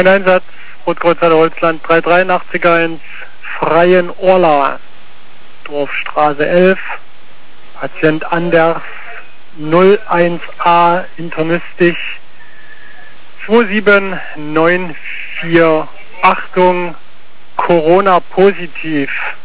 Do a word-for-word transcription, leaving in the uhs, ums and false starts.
Mein Einsatz, Rotkreuzhalle Holzland drei drei acht eins, Freien Orla, Dorfstraße elf, Patient Anders, null eins a, internistisch, zwei sieben neun vier, Achtung, Corona positiv.